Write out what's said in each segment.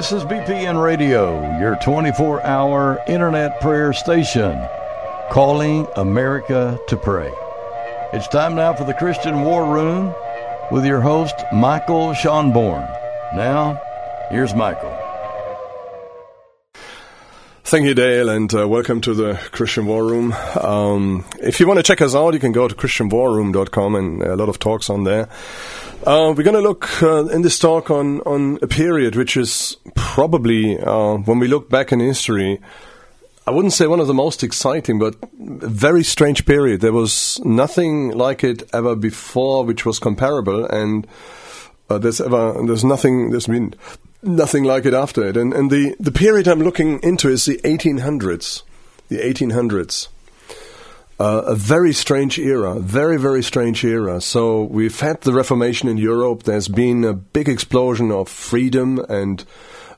This is BPN Radio, your 24-hour internet prayer station, calling America to pray. It's time now for the Christian War Room with your host, Michael Schonborn. Now, here's Michael. Thank you, Dale, and welcome to the Christian War Room. If you want to check us out, you can go to christianwarroom.com, and a lot of talks on there. We're going to look in this talk on a period which is probably, when we look back in history, I wouldn't say one of the most exciting, but a very strange period. There was nothing like it ever before which was comparable, and there's been nothing like it after it. And the period I'm looking into is the 1800s. The 1800s. A very strange era, very, very strange era. So we've had the Reformation in Europe. There's been a big explosion of freedom and,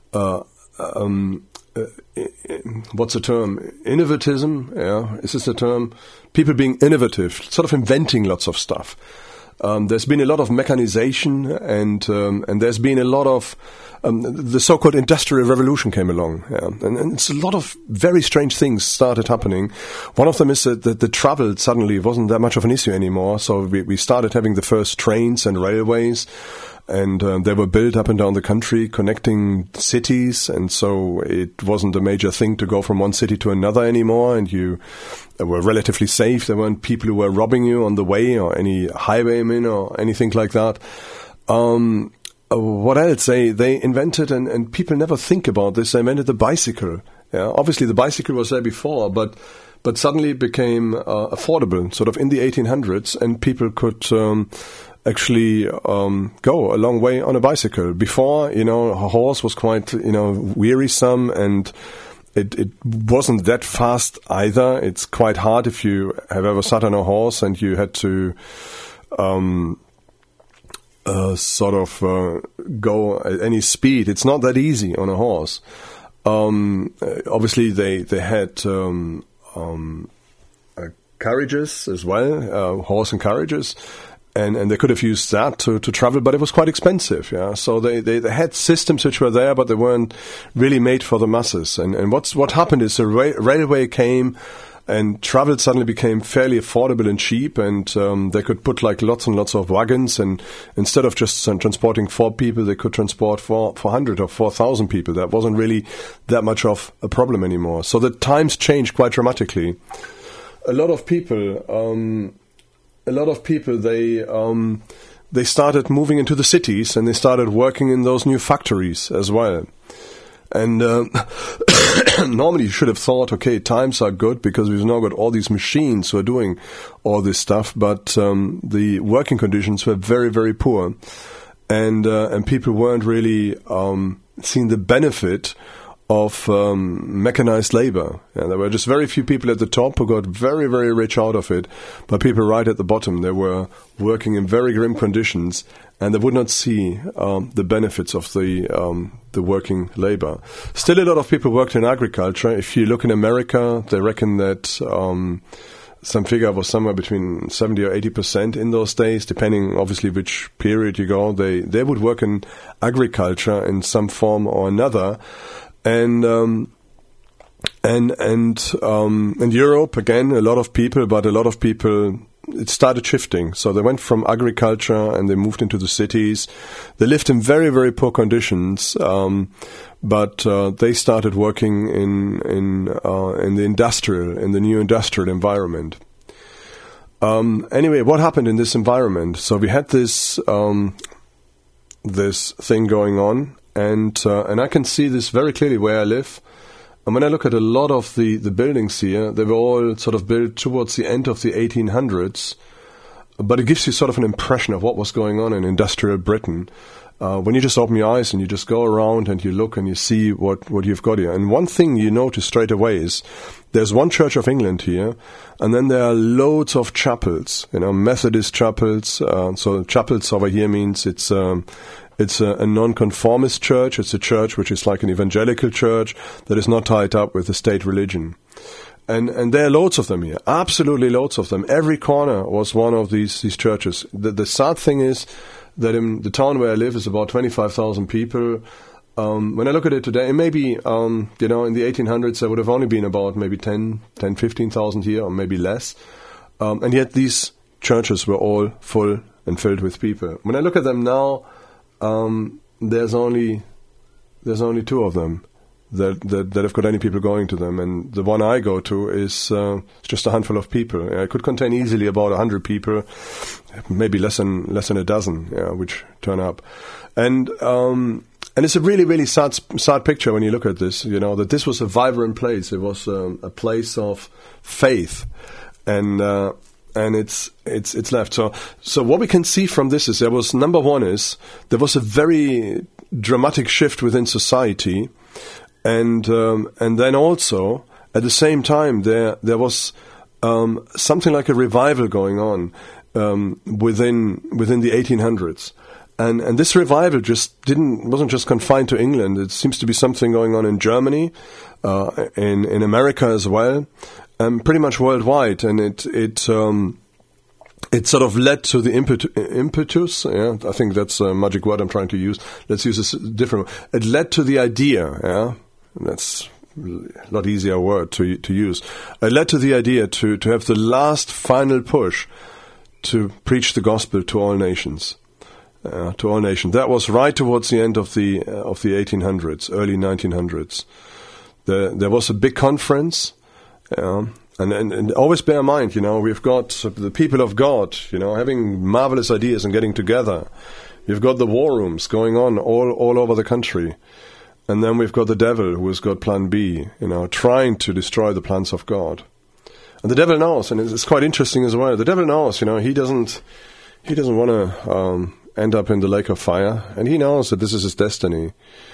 what's the term? Innovativism, yeah, is this the term? People being innovative, sort of inventing lots of stuff. There's been a lot of mechanization, and there's been a lot of the so-called Industrial Revolution came along, and it's a lot of very strange things started happening. One of them is that the travel suddenly wasn't that much of an issue anymore, so we started having the first trains and railways, and they were built up and down the country, connecting cities, and so it wasn't a major thing to go from one city to another anymore, and you were relatively safe. There weren't people who were robbing you on the way, or any highwaymen or anything like that. What I'd say, they invented, and people never think about this, they invented the bicycle. Yeah, obviously the bicycle was there before, but suddenly it became affordable, sort of in the 1800s, and people could actually go a long way on a bicycle. Before, a horse was quite, wearisome, and it wasn't that fast either. It's quite hard if you have ever sat on a horse and you had to go at any speed. It's not that easy on a horse. Obviously, they had carriages as well, horse and carriages, and they could have used that to travel, but it was quite expensive. Yeah, so they had systems which were there, but they weren't really made for the masses. And what happened is the railway came, and travel suddenly became fairly affordable and cheap, and they could put like lots and lots of wagons, and instead of just transporting 4 people, they could transport 400 or 4,000 people. That wasn't really that much of a problem anymore. So the times changed quite dramatically. A lot of people, they started moving into the cities, and they started working in those new factories as well. And normally you should have thought, okay, times are good because we've now got all these machines who are doing all this stuff, but the working conditions were very, very poor, and people weren't really seeing the benefit of mechanized labor. And there were just very few people at the top who got very, very rich out of it, but people right at the bottom, they were working in very grim conditions, and they would not see the benefits of the working labor. Still, a lot of people worked in agriculture. If you look in America, they reckon that some figure was somewhere between 70 or 80% in those days, depending obviously which period you go. They would work in agriculture in some form or another, and Europe again, a lot of people. It started shifting. So they went from agriculture and they moved into the cities. They lived in very, very poor conditions, but they started working in the new industrial environment. Anyway, what happened in this environment? So we had this thing going on, and I can see this very clearly where I live. And when I look at a lot of the buildings here, they were all sort of built towards the end of the 1800s, but it gives you sort of an impression of what was going on in industrial Britain. When you just open your eyes and you just go around and you look and you see what you've got here. And one thing you notice straight away is there's one Church of England here, and then there are loads of chapels, Methodist chapels. So chapels over here means it's a non-conformist church. It's a church which is like an evangelical church that is not tied up with the state religion. And there are loads of them here, absolutely loads of them. Every corner was one of these churches. The sad thing is that in the town where I live is about 25,000 people. when I look at it today, maybe, in the 1800s there would have only been about maybe 15,000 here, or maybe less. And yet these churches were all full and filled with people. When I look at them now, there's only two of them that have got any people going to them, and the one I go to is just a handful of people. It could contain easily about 100 people, maybe less than a dozen, which turn up, and it's a really, really sad picture when you look at this. That this was a vibrant place. It was a place of faith, and it's left. So what we can see from this is there was a very dramatic shift within society. And then also at the same time there was something like a revival going on within the 1800s, and this revival wasn't just confined to England. It seems to be something going on in Germany, in America as well, pretty much worldwide, and it sort of led to the impetus. I think that's a magic word I'm trying to use. Let's use a different one. It led to the idea. That's a lot easier word to use. It led to the idea to have the last final push to preach the gospel to all nations. That was right towards the end of the 1800s, early 1900s. There was a big conference. And always bear in mind, we've got the people of God, having marvelous ideas and getting together. You've got the war rooms going on all over the country. And then we've got the devil who has got plan B, trying to destroy the plans of God. And the devil knows, and it's quite interesting as well. The devil knows, he doesn't want to end up in the lake of fire. And he knows that this is his destiny.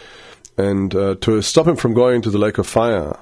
And to stop him from going to the lake of fire,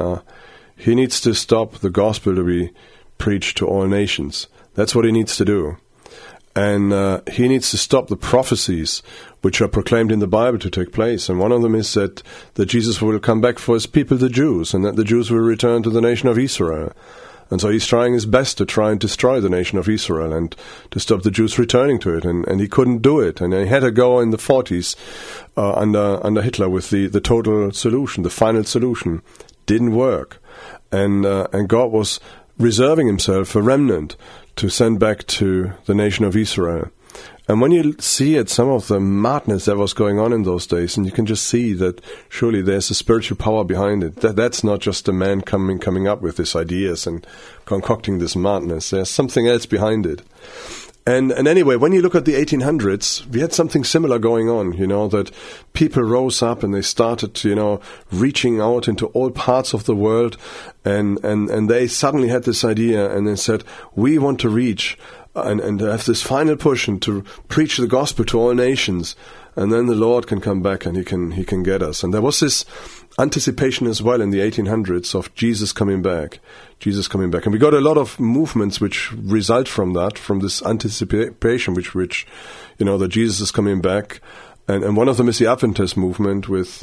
he needs to stop the gospel to be preached to all nations. That's what he needs to do. And he needs to stop the prophecies which are proclaimed in the Bible to take place. And one of them is that Jesus will come back for his people, the Jews, and that the Jews will return to the nation of Israel. And so he's trying his best to try and destroy the nation of Israel and to stop the Jews returning to it. And he couldn't do it. And he had to go in the 40s under Hitler with the total solution, the final solution. Didn't work. And God was reserving himself a remnant to send back to the nation of Israel. And when you see it, some of the madness that was going on in those days, and you can just see that surely there's a spiritual power behind it. That's not just a man coming up with these ideas and concocting this madness. There's something else behind it. And anyway, when you look at the 1800s, we had something similar going on, that people rose up and they started, reaching out into all parts of the world, and they suddenly had this idea, and they said, we want to reach and have this final push and to preach the gospel to all nations, and then the Lord can come back and he can get us. And there was this anticipation as well in the 1800s of Jesus coming back. And we got a lot of movements which result from that, from this anticipation, which that Jesus is coming back. And one of them is the Adventist movement with,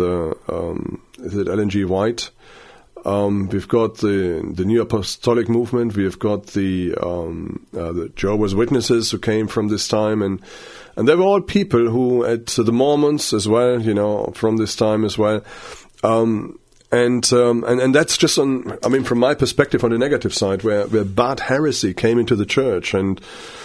is it Ellen G. White? We've got the New Apostolic movement. We've got the Jehovah's Witnesses who came from this time, and they were all people who, at the Mormons as well, from this time as well. And that's just from my perspective on the negative side, where bad heresy came into the church, and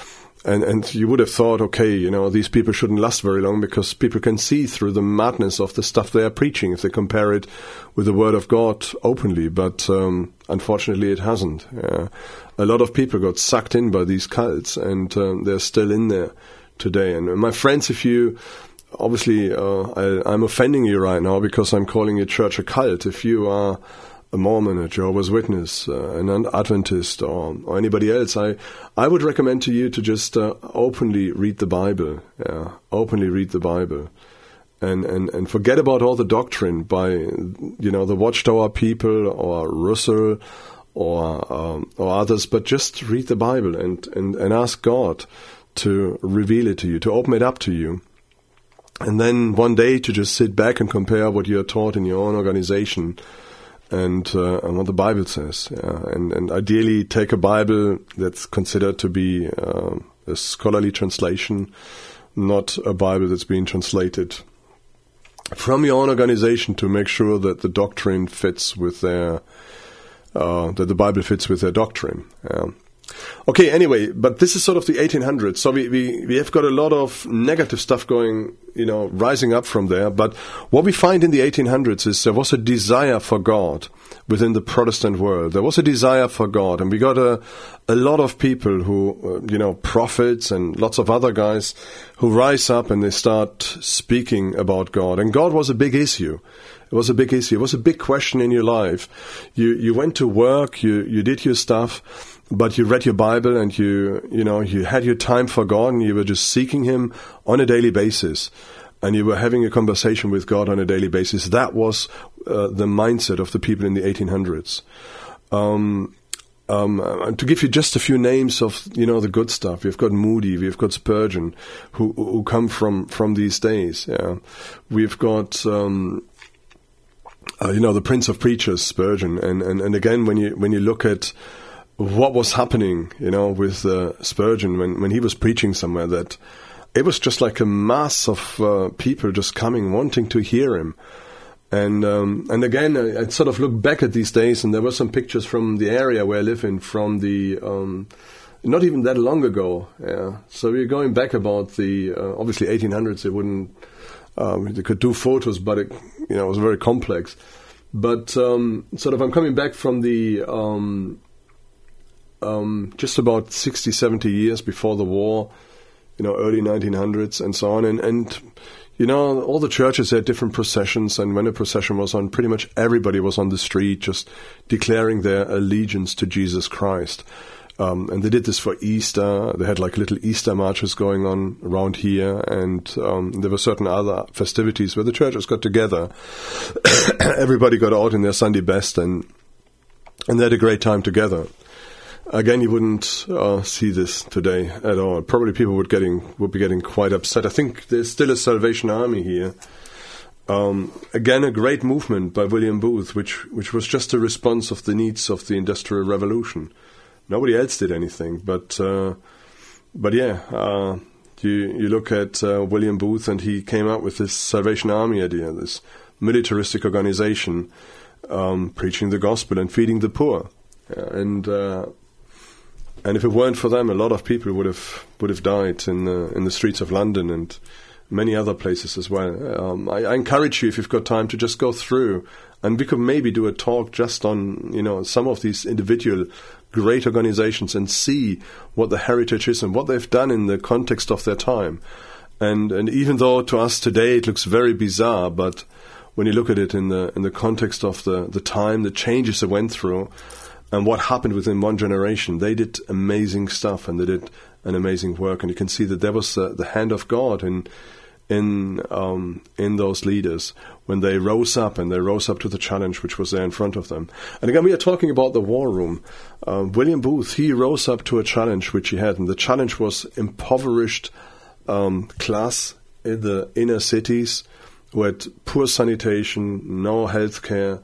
you would have thought, okay, these people shouldn't last very long because people can see through the madness of the stuff they are preaching if they compare it with the Word of God openly. But unfortunately, it hasn't. A lot of people got sucked in by these cults, and they're still in there today. And my friends, if you obviously, I'm offending you right now because I'm calling your church a cult. If you are a Mormon, a Jehovah's Witness, an Adventist, or anybody else, I would recommend to you to just openly read the Bible. Openly read the Bible. And forget about all the doctrine by, the Watchtower people or Russell or others, but just read the Bible and ask God to reveal it to you, to open it up to you. And then one day to just sit back and compare what you're taught in your own organization and what the Bible says. And ideally take a Bible that's considered to be a scholarly translation, not a Bible that's been translated from your own organization to make sure that the doctrine fits with their, that the Bible fits with their doctrine. Okay, anyway, but this is sort of the 1800s. So we have got a lot of negative stuff going, rising up from there. But what we find in the 1800s is there was a desire for God within the Protestant world. There was a desire for God, and we got a lot of people who, prophets and lots of other guys who rise up and they start speaking about God. And God was a big issue. It was a big issue. It was a big question in your life. You went to work, you did your stuff, but you read your Bible and you had your time for God and you were just seeking Him on a daily basis. And you were having a conversation with God on a daily basis. That was the mindset of the people in the 1800s. To give you just a few names of, the good stuff. We've got Moody, we've got Spurgeon, who come from these days. Yeah. We've got, the Prince of Preachers, Spurgeon. And again, when you look at what was happening, with Spurgeon when he was preaching somewhere, that it was just like a mass of people just coming, wanting to hear him. And again, I sort of look back at these days, and there were some pictures from the area where I live in, from the not even that long ago. Yeah. So we're going back about the obviously 1800s. They could do photos, but it was very complex. But sort of I'm coming back from the just about 60, 70 years before the war, early 1900s and so on. And all the churches had different processions, and when a procession was on, pretty much everybody was on the street just declaring their allegiance to Jesus Christ. And they did this for Easter. They had like little Easter marches going on around here, and there were certain other festivities where the churches got together. Everybody got out in their Sunday best, and they had a great time together. Again, you wouldn't see this today at all. Probably people would be getting quite upset. I think there's still a Salvation Army here. Again, a great movement by William Booth, which was just a response of the needs of the Industrial Revolution. Nobody else did anything, but yeah, you look at William Booth, and he came up with this Salvation Army idea, this militaristic organization, preaching the gospel and feeding the poor, and if it weren't for them, a lot of people would have died in the streets of London and many other places as well. I encourage you, if you've got time, to just go through, and we could maybe do a talk just on some of these individual great organizations and see what the heritage is and what they've done in the context of their time. And even though to us today it looks very bizarre, but when you look at it in the context of the time, the changes they went through, and what happened within one generation, they did amazing stuff, and they did an amazing work. And you can see that there was the hand of God in those leaders when they rose up to the challenge which was there in front of them. And again, we are talking about the war room. William Booth, he rose up to a challenge which he had, and the challenge was impoverished class in the inner cities who had poor sanitation, no health care,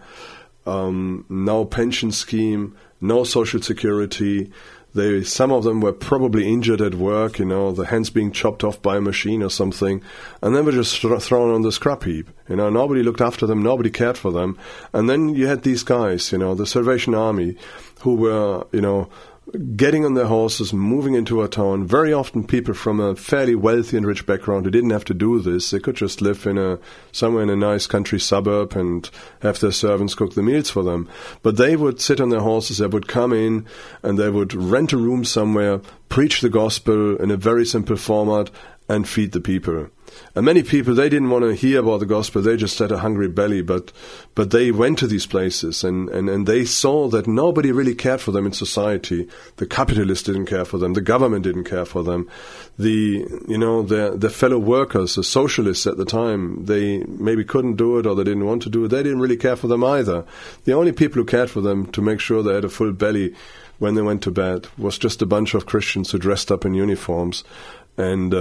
no pension scheme, no social security. Some of them were probably injured at work, the hands being chopped off by a machine or something, and then were just thrown on the scrap heap. Nobody looked after them, nobody cared for them. And then you had these guys, the Salvation Army, who were, getting on their horses, moving into a town. Very often people from a fairly wealthy and rich background who didn't have to do this. They could just live somewhere in a nice country suburb and have their servants cook the meals for them. But they would sit on their horses, they would come in, and they would rent a room somewhere, preach the gospel in a very simple format, and feed the people. And many people, they didn't want to hear about the gospel, they just had a hungry belly, but they went to these places and they saw that nobody really cared for them in society. The capitalists didn't care for them, the government didn't care for them, their fellow workers, the socialists at the time, they maybe couldn't do it or they didn't want to do it, they didn't really care for them either. The only people who cared for them to make sure they had a full belly when they went to bed was just a bunch of Christians who dressed up in uniforms. And,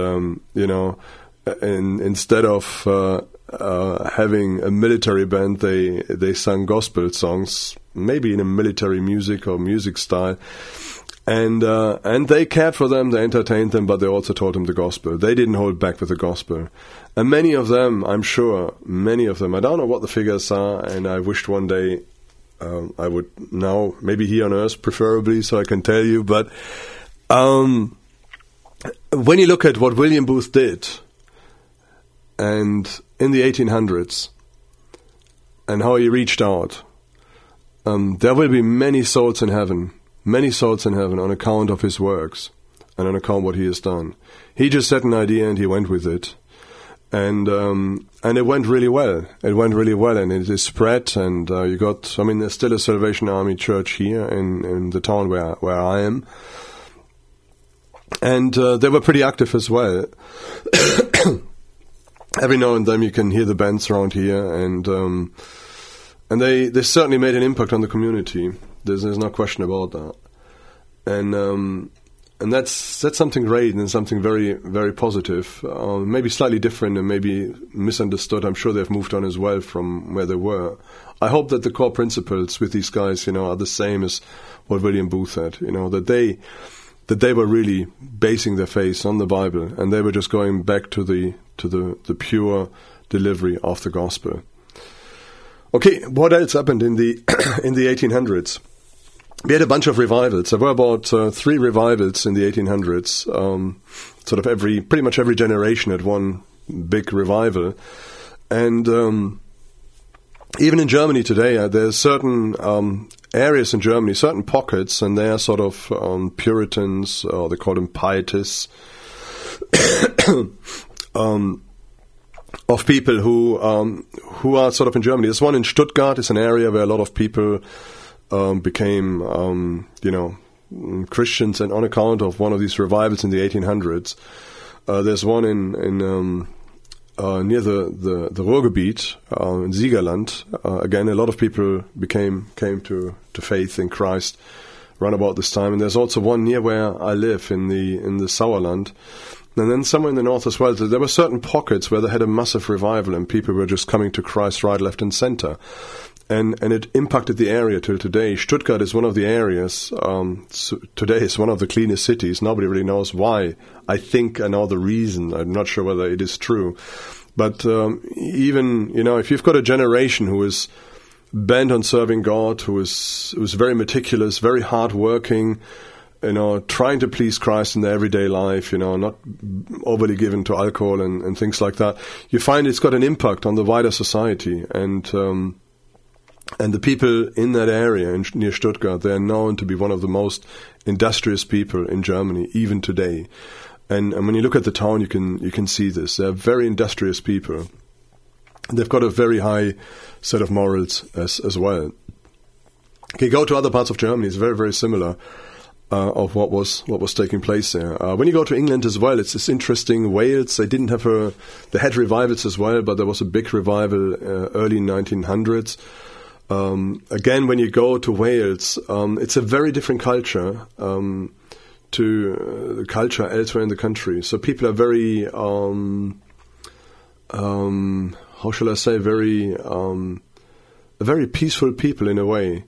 and instead of having a military band, they sang gospel songs, maybe in a military music or music style. And they cared for them, they entertained them, but they also told them the gospel. They didn't hold back with the gospel. And many of them, I'm sure, I don't know what the figures are, and I wished one day I would now, maybe here on earth preferably, so I can tell you, but when you look at what William Booth did, and in the 1800s, and how he reached out, there will be many souls in heaven on account of his works and on account of what he has done. He just had an idea and he went with it. And it went really well. And it is spread, and there's still a Salvation Army church here in the town where I am. And they were pretty active as well. Every now and then you can hear the bands around here, and they certainly made an impact on the community. There's no question about that. And that's something great and something very, very positive. Maybe slightly different and maybe misunderstood. I'm sure they've moved on as well from where they were. I hope that the core principles with these guys, are the same as what William Booth had. That they were really basing their faith on the Bible, and they were just going back to the pure delivery of the gospel. Okay, what else happened in the 1800s? We had a bunch of revivals. There were about 3 revivals in the 1800s. Pretty much every generation had one big revival. And even in Germany today, there's certain areas in Germany, certain pockets, and they are sort of Puritans, or they call them pietists, of people who are sort of in Germany. There's one in Stuttgart. It's an area where a lot of people became, Christians, and on account of one of these revivals in the 1800s. There's one in near the Ruhrgebiet in Siegerland. Again, a lot of people came to faith in Christ around about this time. And there's also one near where I live in the Sauerland. And then somewhere in the north as well, there were certain pockets where they had a massive revival and people were just coming to Christ right, left, and center. And it impacted the area till today. Stuttgart is one of the areas, today is one of the cleanest cities. Nobody really knows why. I think I know the reason. I'm not sure whether it is true. But even, if you've got a generation who is bent on serving God, who's very meticulous, very hardworking, trying to please Christ in their everyday life, not overly given to alcohol and things like that, you find it's got an impact on the wider society. And the people in that area near Stuttgart, they are known to be one of the most industrious people in Germany, even today. And when you look at the town, you can see this. They're very industrious people. They've got a very high set of morals as well. Okay, go to other parts of Germany. It's very, very similar of what was taking place there. When you go to England as well, it's interesting. Wales, they didn't have they had revivals as well, but there was a big revival early 1900s. Again, when you go to Wales, it's a very different culture to the culture elsewhere in the country. So people are very, how shall I say, very peaceful people in a way.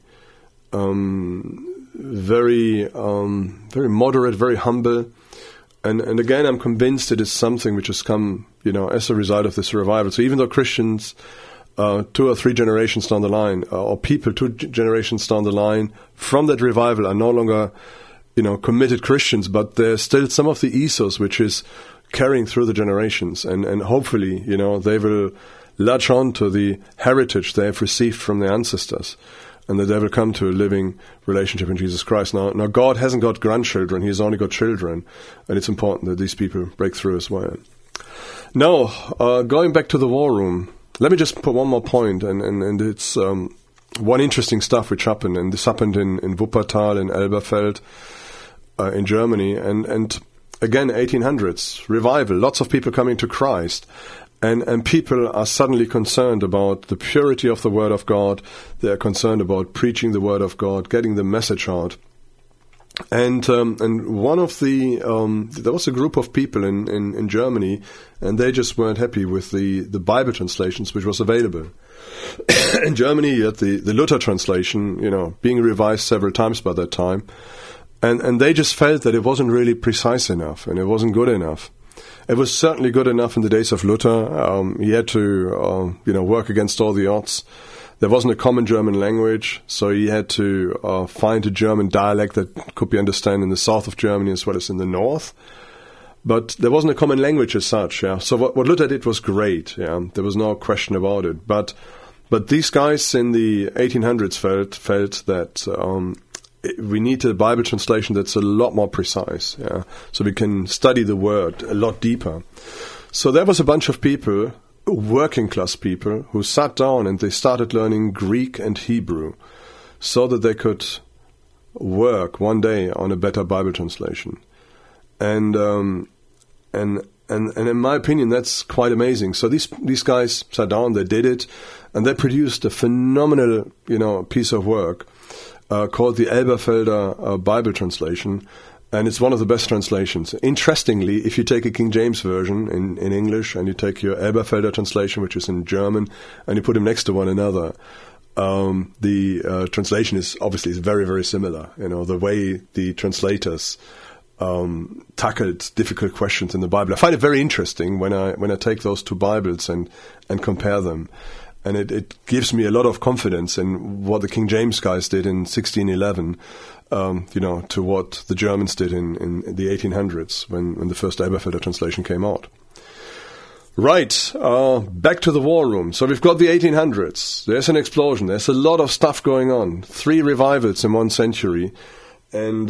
Very moderate, very humble. And again, I'm convinced it is something which has come, as a result of this revival. So even though Christians 2 or 3 generations down the line, or people 2 generations down the line from that revival are no longer, committed Christians, but there's still some of the ethos which is carrying through the generations, and hopefully, they will latch on to the heritage they have received from their ancestors, and that they will come to a living relationship in Jesus Christ. Now God hasn't got grandchildren; He's only got children, and it's important that these people break through as well. Now, going back to the war room. Let me just put one more point, and it's one interesting stuff which happened, and this happened in Wuppertal, in Elberfeld, in Germany, and again, 1800s, revival, lots of people coming to Christ, and people are suddenly concerned about the purity of the Word of God, they are concerned about preaching the Word of God, getting the message out. And one of there was a group of people in Germany, and they just weren't happy with the Bible translations which was available. In Germany, you had the Luther translation, being revised several times by that time, And they just felt that it wasn't really precise enough, and it wasn't good enough. It was certainly good enough in the days of Luther. He had to, work against all the odds. There wasn't a common German language, so he had to find a German dialect that could be understood in the south of Germany as well as in the north. But there wasn't a common language as such. Yeah. So what Luther did was great. Yeah. There was no question about it. But these guys in the 1800s felt that we need a Bible translation that's a lot more precise, yeah, so we can study the word a lot deeper. So there was a bunch of people, working class people, who sat down and they started learning Greek and Hebrew so that they could work one day on a better Bible translation. And in my opinion, that's quite amazing. So these guys sat down, they did it, and they produced a phenomenal, piece of work. Called the Elberfelder Bible translation, and it's one of the best translations. Interestingly, if you take a King James version in English and you take your Elberfelder translation, which is in German, and you put them next to one another, the translation is very, very similar. The way the translators tackled difficult questions in the Bible. I find it very interesting when I take those two Bibles and compare them. And it gives me a lot of confidence in what the King James guys did in 1611, to what the Germans did in the 1800s when the first Elberfelder translation came out. Right, back to the war room. So we've got the 1800s. There's an explosion. There's a lot of stuff going on. 3 revivals in 1 century, and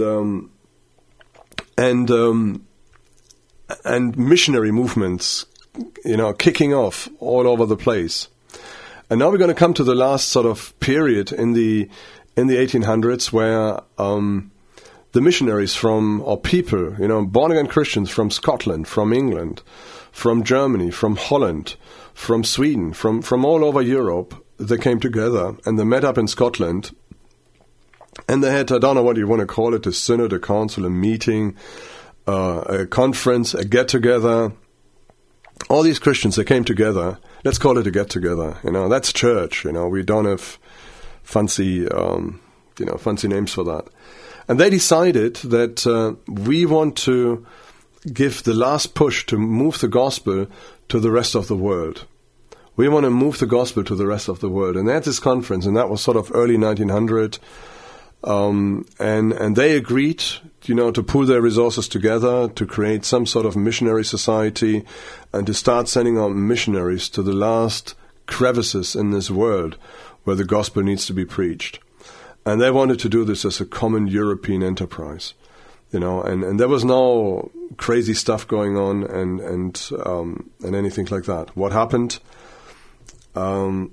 missionary movements, kicking off all over the place. And now we're going to come to the last sort of period in the 1800s where the missionaries people, born again Christians from Scotland, from England, from Germany, from Holland, from Sweden, from all over Europe, they came together and they met up in Scotland. And they had, I don't know what you want to call it, a synod, a council, a meeting, a conference, a get-together. All these Christians, they came together. Let's call it a get-together. That's church. We don't have fancy names for that. And they decided that we want to give the last push to move the gospel to the rest of the world. We want to move the gospel to the rest of the world. And they had this conference, and that was sort of early 1900. And they agreed, to pool their resources together to create some sort of missionary society and to start sending out missionaries to the last crevices in this world where the gospel needs to be preached. And they wanted to do this as a common European enterprise, and there was no crazy stuff going on and anything like that. What happened? The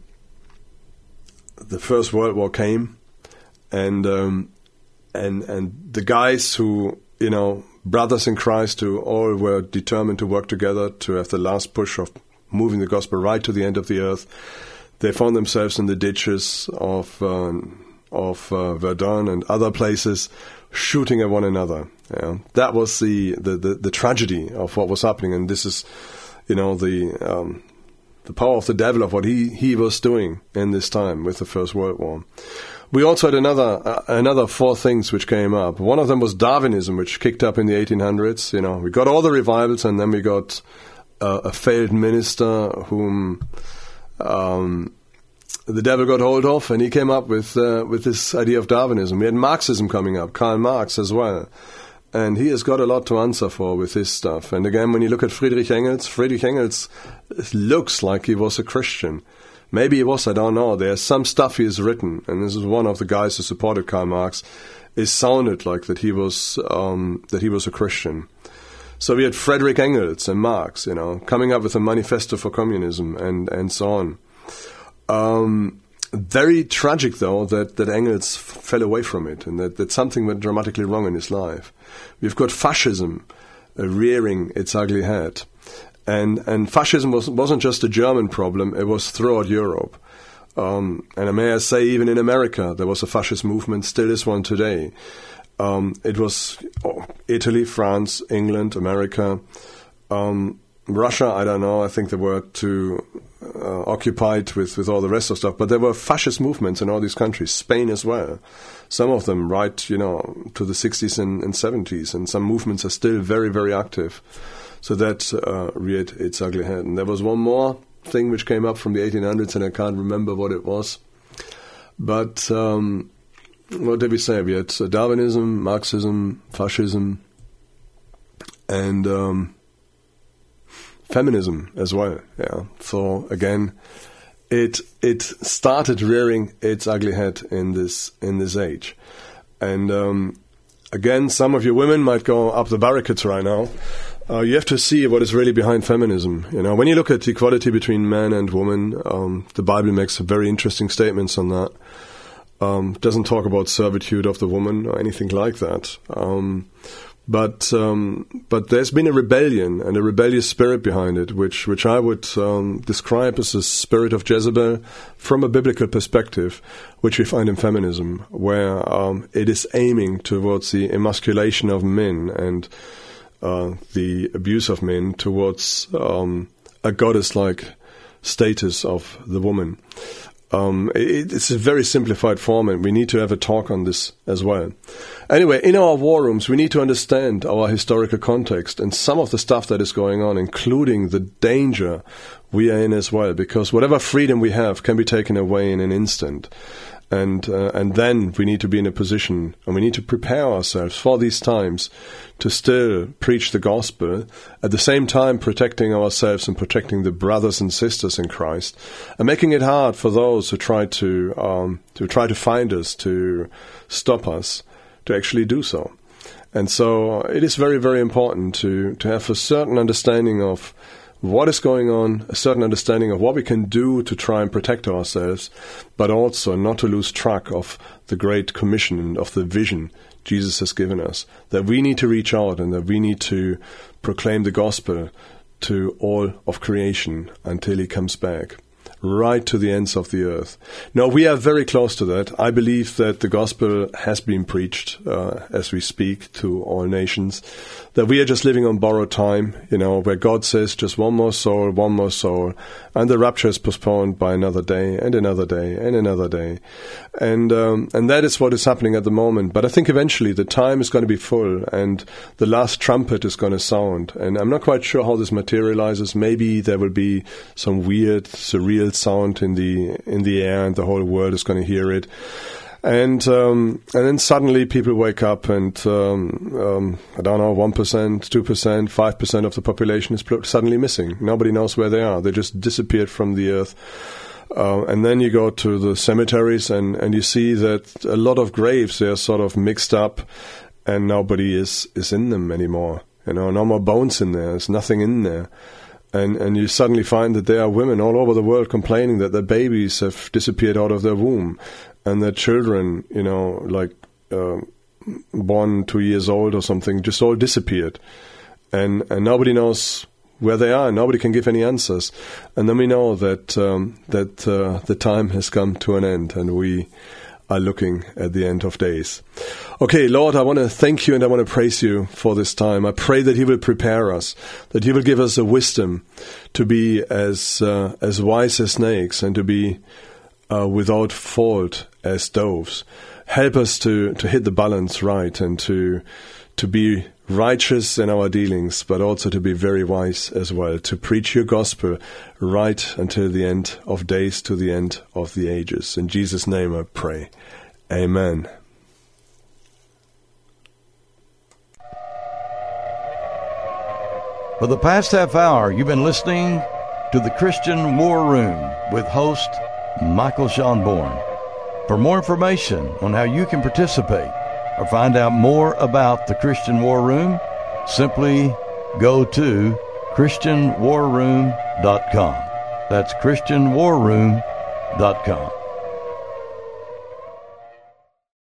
First World War came. And the guys who, brothers in Christ who all were determined to work together to have the last push of moving the gospel right to the end of the earth, they found themselves in the ditches of Verdun and other places, shooting at one another. Yeah. That was the tragedy of what was happening, and this is, the power of the devil of what he was doing in this time with the First World War. We also had another 4 things which came up. One of them was Darwinism, which kicked up in the 1800s. We got all the revivals, and then we got a failed minister whom the devil got hold of, and he came up with this idea of Darwinism. We had Marxism coming up, Karl Marx as well. And he has got a lot to answer for with his stuff. And again, when you look at Friedrich Engels looks like he was a Christian. Maybe he was, I don't know. There's some stuff he has written, and this is one of the guys who supported Karl Marx. It sounded like that he was a Christian. So we had Friedrich Engels and Marx, coming up with a manifesto for communism and so on. Very tragic, though, that Engels fell away from it, and that something went dramatically wrong in his life. We've got fascism rearing its ugly head. And fascism wasn't just a German problem, it was throughout Europe. And may I say, even in America, there was a fascist movement, still is one today. It was Italy, France, England, America. Russia, I don't know. I think they were too occupied with all the rest of stuff. But there were fascist movements in all these countries. Spain as well. Some of them right, to the 60s and 70s. And some movements are still very, very active. So that reared its ugly head. And there was one more thing which came up from the 1800s, and I can't remember what it was. But what did we say? We had Darwinism, Marxism, fascism, and feminism as well. Yeah. So again, it started rearing its ugly head in this age, and again, some of you women might go up the barricades right now. You have to see what is really behind feminism. When you look at equality between man and woman, the Bible makes very interesting statements on that. Doesn't talk about servitude of the woman or anything like that. But there's been a rebellion and a rebellious spirit behind it, which I would describe as a spirit of Jezebel from a biblical perspective, which we find in feminism, where it is aiming towards the emasculation of men and the abuse of men towards a goddess-like status of the woman. It's a very simplified form, and we need to have a talk on this as well. Anyway, in our war rooms, we need to understand our historical context and some of the stuff that is going on, including the danger we are in as well, because whatever freedom we have can be taken away in an instant. And then we need to be in a position, and we need to prepare ourselves for these times to still preach the gospel, at the same time protecting ourselves and protecting the brothers and sisters in Christ, and making it hard for those who try to find us, to stop us, to actually do so. And so it is very, very important to have a certain understanding of what is going on, a certain understanding of what we can do to try and protect ourselves, but also not to lose track of the Great Commission and of the vision Jesus has given us, that we need to reach out and that we need to proclaim the gospel to all of creation until he comes back, right to the ends of the earth. Now, we are very close to that. I believe that the gospel has been preached as we speak to all nations, that we are just living on borrowed time, where God says just one more soul, and the rapture is postponed by another day and another day and another day. And that is what is happening at the moment. But I think eventually the time is going to be full and the last trumpet is going to sound. And I'm not quite sure how this materializes. Maybe there will be some weird, surreal sound in the air and the whole world is going to hear it. And then suddenly people wake up and, I don't know, 1%, 2%, 5% of the population is suddenly missing. Nobody knows where they are. They just disappeared from the earth. And then you go to the cemeteries and you see that a lot of graves, they are sort of mixed up and nobody is in them anymore. No more bones in there. There's nothing in there. And you suddenly find that there are women all over the world complaining that their babies have disappeared out of their womb. And their children, born 2 years old or something, just all disappeared. And nobody knows where they are. Nobody can give any answers. And then we know that the time has come to an end and we are looking at the end of days. Okay, Lord, I want to thank you and I want to praise you for this time. I pray that you will prepare us, that you will give us the wisdom to be as wise as snakes and to be without fault as doves. Help us to hit the balance right and to be righteous in our dealings, but also to be very wise as well, to preach your gospel right until the end of days, to the end of the ages. In Jesus' name I pray. Amen. For the past half hour, you've been listening to the Christian War Room with host Michael Schonborn. For more information on how you can participate or find out more about the Christian War Room, simply go to ChristianWarRoom.com. That's ChristianWarRoom.com.